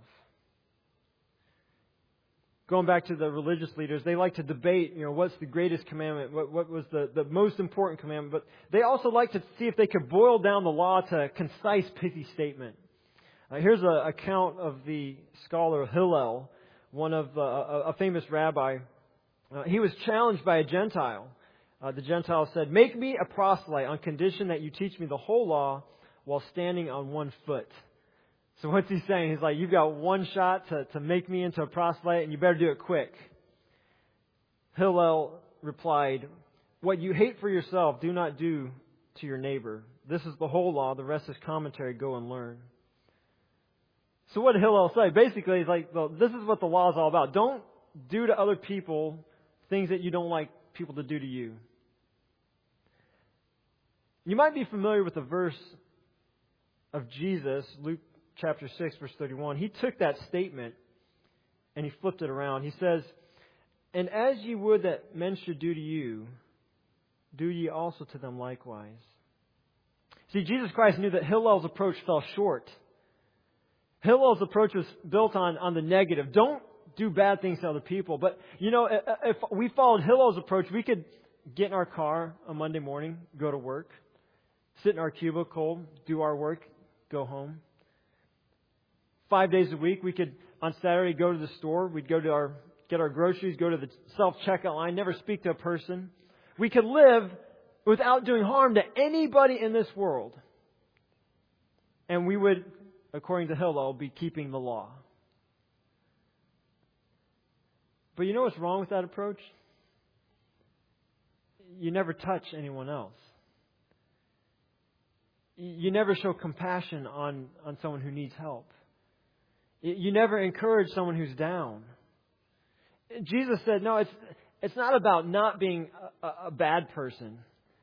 Going back to the religious leaders, they like to debate, what's the greatest commandment, what was the most important commandment, but they also like to see if they could boil down the law to a concise, pithy statement. Here's an account of the scholar Hillel, one of a famous rabbi. He was challenged by a Gentile. The Gentile said, "Make me a proselyte on condition that you teach me the whole law while standing on one foot." So what's he saying? He's like, you've got one shot to make me into a proselyte, and you better do it quick. Hillel replied, "What you hate for yourself, do not do to your neighbor. This is the whole law. The rest is commentary. Go and learn." So what did Hillel say? Basically, he's like, well, this is what the law is all about. Don't do to other people things that you don't like people to do to you. You might be familiar with the verse of Jesus, Luke chapter 6, verse 31. He took that statement and He flipped it around. He says, "And as ye would that men should do to you, do ye also to them likewise." See, Jesus Christ knew that Hillel's approach fell short. Hillel's approach was built on the negative. Don't do bad things to other people. But, if we followed Hillel's approach, we could get in our car on Monday morning, go to work, sit in our cubicle, do our work, go home. 5 days a week, we could, on Saturday, go to the store. We'd go to get our groceries, go to the self-checkout line, never speak to a person. We could live without doing harm to anybody in this world. And we would, according to Hillel, be keeping the law. But you know what's wrong with that approach? You never touch anyone else. You never show compassion on someone who needs help. You never encourage someone who's down. Jesus said, no, it's not about not being a bad person.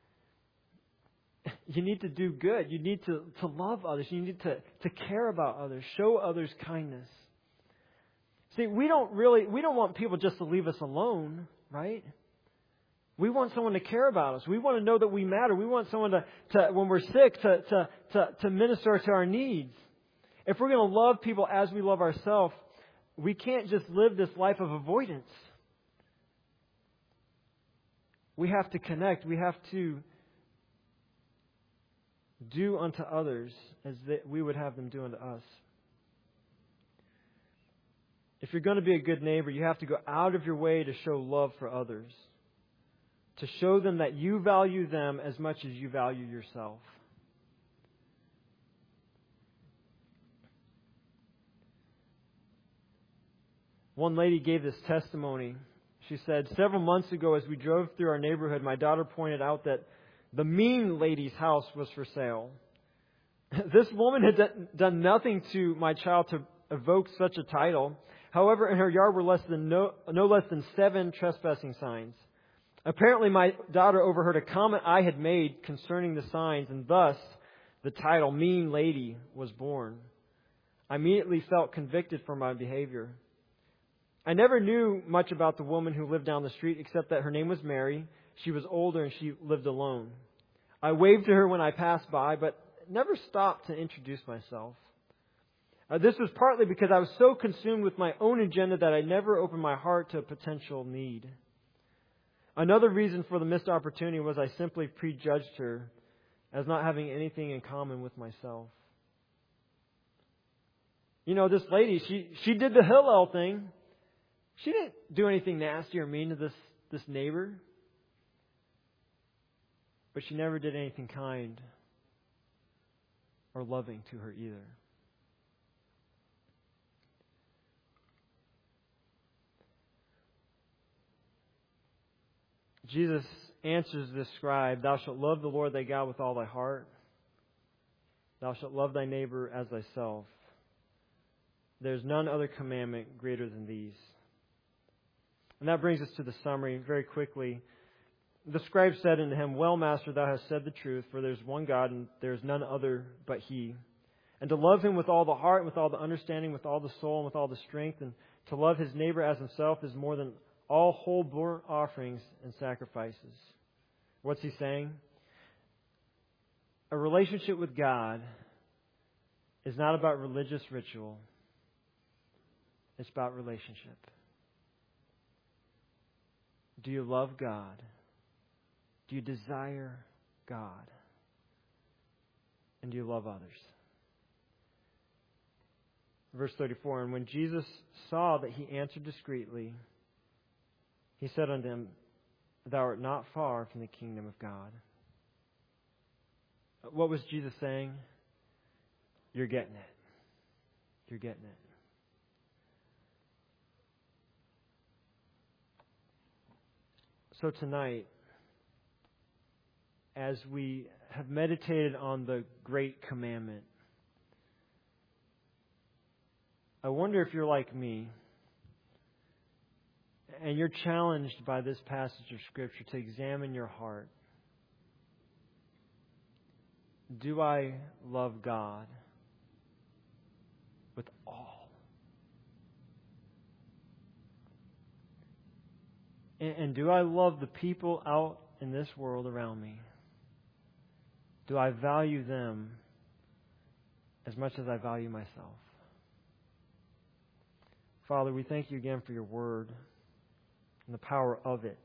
You need to do good. You need to love others. You need to care about others. Show others kindness. See, we don't want people just to leave us alone, right? We want someone to care about us. We want to know that we matter. We want someone to when we're sick, to minister to our needs. If we're going to love people as we love ourselves, we can't just live this life of avoidance. We have to connect. We have to do unto others as we would have them do unto us. If you're going to be a good neighbor, you have to go out of your way to show love for others. To show them that you value them as much as you value yourself. One lady gave this testimony. She said, several months ago as we drove through our neighborhood, my daughter pointed out that the mean lady's house was for sale. This woman had done nothing to my child to evoke such a title. However, in her yard were no less than 7 trespassing signs. Apparently, my daughter overheard a comment I had made concerning the signs, and thus the title, Mean Lady, was born. I immediately felt convicted for my behavior. I never knew much about the woman who lived down the street, except that her name was Mary. She was older and she lived alone. I waved to her when I passed by, but never stopped to introduce myself. This was partly because I was so consumed with my own agenda that I never opened my heart to a potential need. Another reason for the missed opportunity was I simply prejudged her as not having anything in common with myself. You know, this lady, she did the Hillel thing. She didn't do anything nasty or mean to this neighbor. But she never did anything kind or loving to her either. Jesus answers this scribe, thou shalt love the Lord thy God with all thy heart. Thou shalt love thy neighbor as thyself. There's none other commandment greater than these. And that brings us to the summary very quickly. The scribe said unto him, well, Master, thou hast said the truth, for there is one God, and there is none other but He. And to love Him with all the heart, and with all the understanding, with all the soul, and with all the strength, and to love his neighbor as himself is more than all whole burnt offerings and sacrifices. What's he saying? A relationship with God is not about religious ritual. It's about relationship. Do you love God? Do you desire God? And do you love others? Verse 34, and when Jesus saw that he answered discreetly, he said unto him, thou art not far from the kingdom of God. What was Jesus saying? You're getting it. You're getting it. So tonight, as we have meditated on the great commandment, I wonder if you're like me and you're challenged by this passage of Scripture to examine your heart. Do I love God with all? And do I love the people out in this world around me? Do I value them as much as I value myself? Father, we thank you again for your word and the power of it.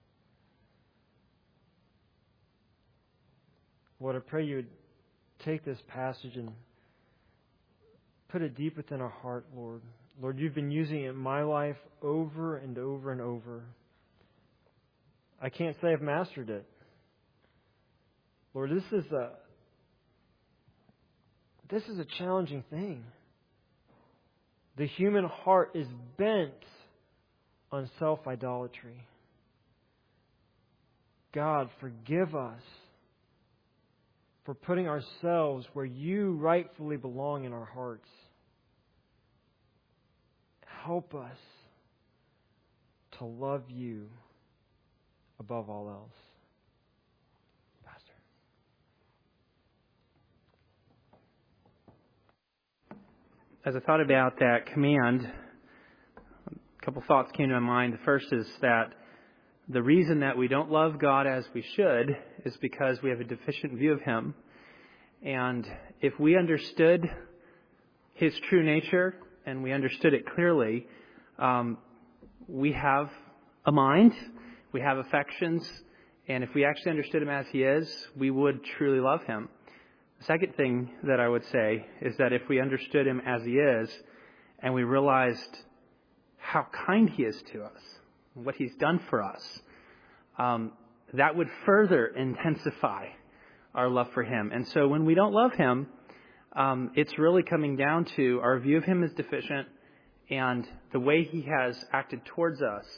Lord, I pray you would take this passage and put it deep within our heart, Lord. Lord, you've been using it in my life over and over and over. I can't say I've mastered it. Lord, this is a challenging thing. The human heart is bent on self-idolatry. God, forgive us for putting ourselves where you rightfully belong in our hearts. Help us to love you above all else. Pastor. As I thought about that command, a couple thoughts came to my mind. The first is that the reason that we don't love God as we should is because we have a deficient view of Him. And if we understood His true nature and we understood it clearly, we have a mind, we have affections, and if we actually understood Him as He is, we would truly love Him. The second thing that I would say is that if we understood Him as He is and we realized how kind He is to us, what He's done for us, that would further intensify our love for Him. And so when we don't love Him, it's really coming down to our view of Him as deficient and the way He has acted towards us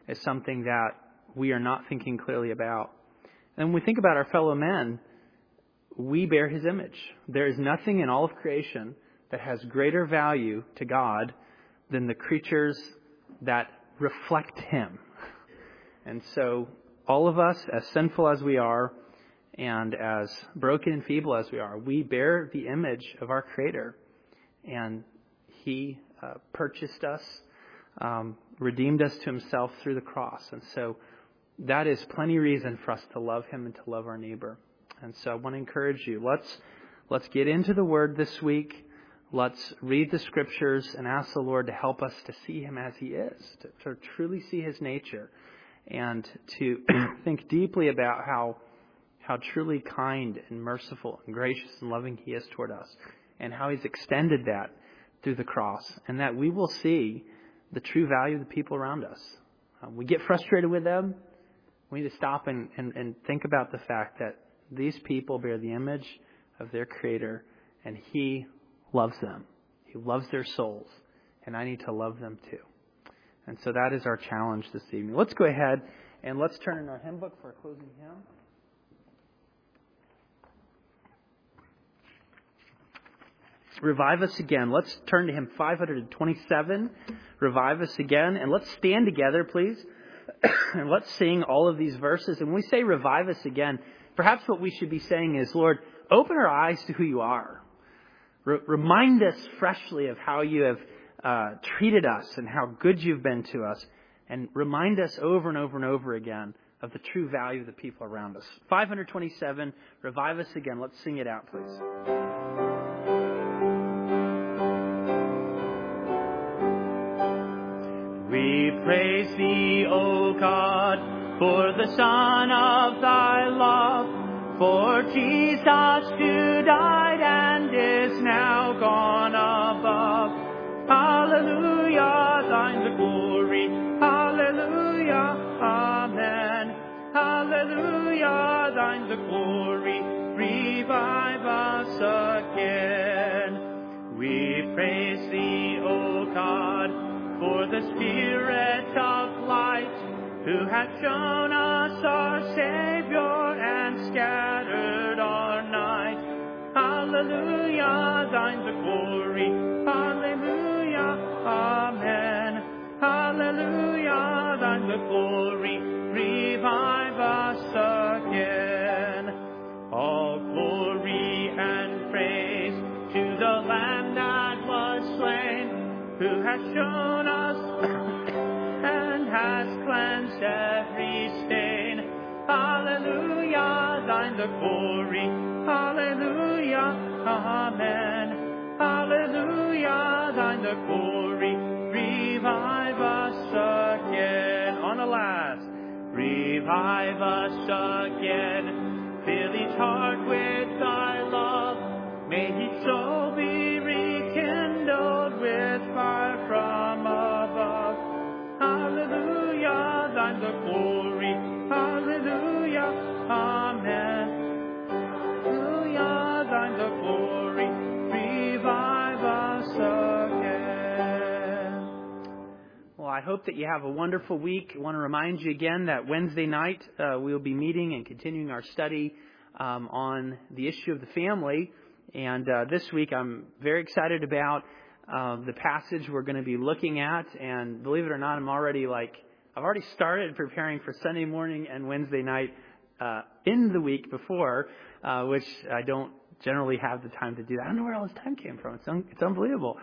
is something that we are not thinking clearly about. And when we think about our fellow men, we bear His image. There is nothing in all of creation that has greater value to God than the creatures that reflect Him. And so all of us, as sinful as we are and as broken and feeble as we are, we bear the image of our Creator. And He purchased us, redeemed us to Himself through the cross. And so that is plenty reason for us to love Him and to love our neighbor. And so I want to encourage you, let's get into the Word this week. Let's read the Scriptures and ask the Lord to help us to see Him as He is, to truly see His nature, and to think deeply about how truly kind and merciful and gracious and loving He is toward us, and how He's extended that through the cross, and that we will see the true value of the people around us. We get frustrated with them. We need to stop and think about the fact that these people bear the image of their Creator, and He loves them. He loves their souls, and I need to love them too. And so that is our challenge this evening. Let's go ahead and let's turn in our hymn book for a closing hymn. Revive Us Again. Let's turn to hymn 527. Revive Us Again. And let's stand together, please. And let's sing all of these verses. And when we say revive us again, perhaps what we should be saying is, Lord, open our eyes to who you are. Remind us freshly of how you have treated us and how good you've been to us. And remind us over and over and over again of the true value of the people around us. 527, Revive Us Again. Let's sing it out, please. We praise Thee, O God, for the Son of Thy love, for Jesus who died and is now gone above. Hallelujah, Thine the glory. Hallelujah, amen. Hallelujah, Thine the glory. Revive us again. We praise Thee, O God, for the Spirit of light, who hath shown us our Savior and scattered our night. Hallelujah, Thine the glory. Hallelujah, amen. Hallelujah, Thine the glory. Revive us again. All glory and praise to the Lamb that was slain, who has shown us and has cleansed every stain. Hallelujah, Thine the glory. Hallelujah, amen. Hallelujah, Thine the glory. Revive us again. On the last. Revive us again. Fill each heart with Thy love. May each soul be rekindled with fire from above. Hallelujah, Thine the glory. Hallelujah, amen. Hallelujah, Thine the glory. Revive us again. Well, I hope that you have a wonderful week. I want to remind you again that Wednesday night we'll be meeting and continuing our study on the issue of the family. And this week I'm very excited about the passage we're going to be looking at. And believe it or not, I've already started preparing for Sunday morning and Wednesday night in the week before, which I don't generally have the time to do that. I don't know where all this time came from. It's unbelievable.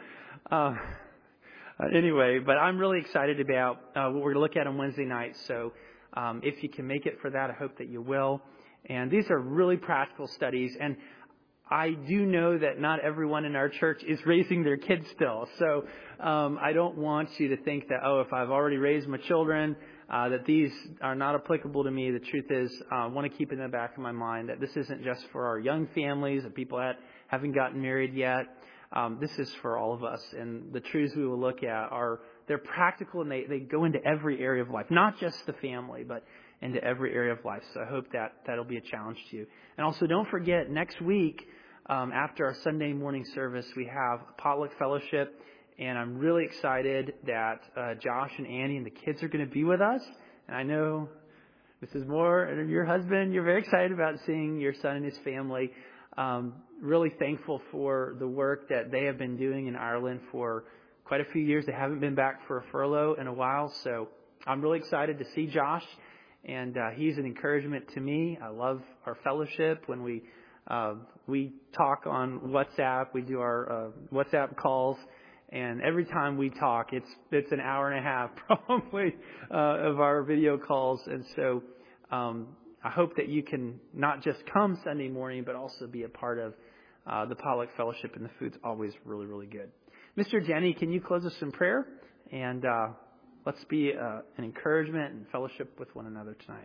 Anyway, but I'm really excited about what we're going to look at on Wednesday night. So if you can make it for that, I hope that you will. And these are really practical studies. And I do know that not everyone in our church is raising their kids still. So I don't want you to think that, if I've already raised my children, that these are not applicable to me. The truth is, I want to keep in the back of my mind that this isn't just for our young families, the people that haven't gotten married yet. This is for all of us. And the truths we will look at they're practical, and they go into every area of life, not just the family, but into every area of life. So I hope that'll be a challenge to you. And also don't forget, next week, after our Sunday morning service, we have a potluck fellowship, And I'm really excited that Josh and Annie and the kids are going to be with us. And I know Mrs. Moore and your husband, you're very excited about seeing your son and his family. Really thankful for the work that they have been doing in Ireland for quite a few years. They haven't been back for a furlough in a while. So I'm really excited to see Josh. And he's an encouragement to me. I love our fellowship when we talk on WhatsApp. We do our WhatsApp calls. And every time we talk, it's an hour and a half probably of our video calls. And so I hope that you can not just come Sunday morning, but also be a part of the Potluck Fellowship. And the food's always really, really good. Mr. Jenny, can you close us in prayer? And let's be an encouragement and fellowship with one another tonight.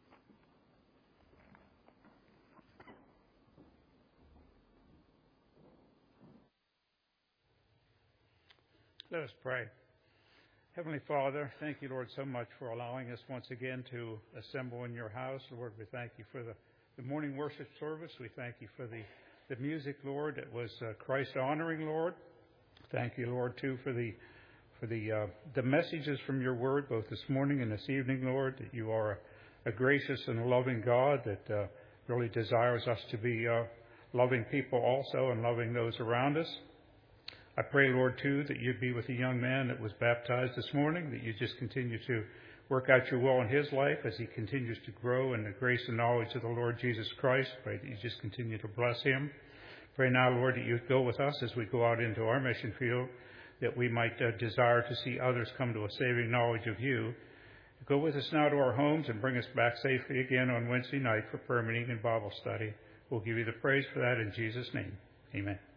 Let us pray. Heavenly Father, thank you, Lord, so much for allowing us once again to assemble in your house. Lord, we thank you for the morning worship service. We thank you for the music, Lord, that was Christ-honoring, Lord. Thank you, Lord, too, for the messages from your word, both this morning and this evening, Lord, that you are a gracious and a loving God that really desires us to be loving people also and loving those around us. I pray, Lord, too, that you'd be with the young man that was baptized this morning, that you just continue to work out your will in his life as he continues to grow in the grace and knowledge of the Lord Jesus Christ. Pray that you just continue to bless him. Pray now, Lord, that you'd go with us as we go out into our mission field, that we might desire to see others come to a saving knowledge of you. Go with us now to our homes and bring us back safely again on Wednesday night for prayer meeting and Bible study. We'll give you the praise for that in Jesus' name. Amen.